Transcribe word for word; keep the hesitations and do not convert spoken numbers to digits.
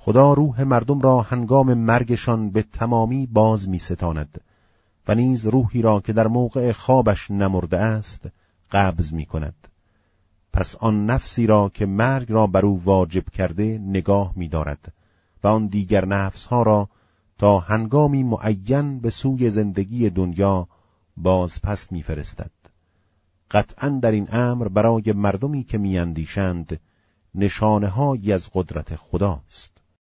خدا روح مردم را هنگام مرگشان به تمامی باز می ستاند و نیز روحی را که در موقع خوابش نمرده است قبض می کند. پس آن نفسی را که مرگ را بر او واجب کرده نگاه می دارد و آن دیگر نفس ها را تا هنگامی معین به سوی زندگی دنیا باز پس می فرستد. قطعاً در این امر برای مردمی که می اندیشند نشانه هایی از قدرت خداست.